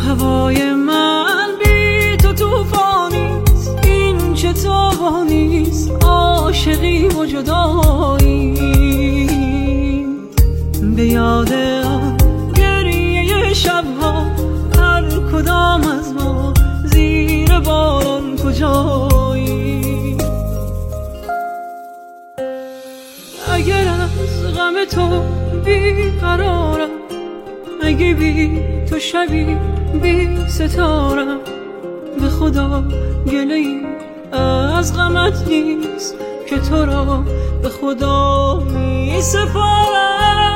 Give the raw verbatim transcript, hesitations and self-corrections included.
هوای من بی تو توفانیست، این چه توانیست، عاشقی و جدایی. به یاد آن گریه شبها هر کدام از ما زیر باران کجایی. اگر از غم تو بی قرارم، اگه بی تو شبی بی ستارم، به خدا گله‌ای از غمت نیست که تو را به خدا می سپارم.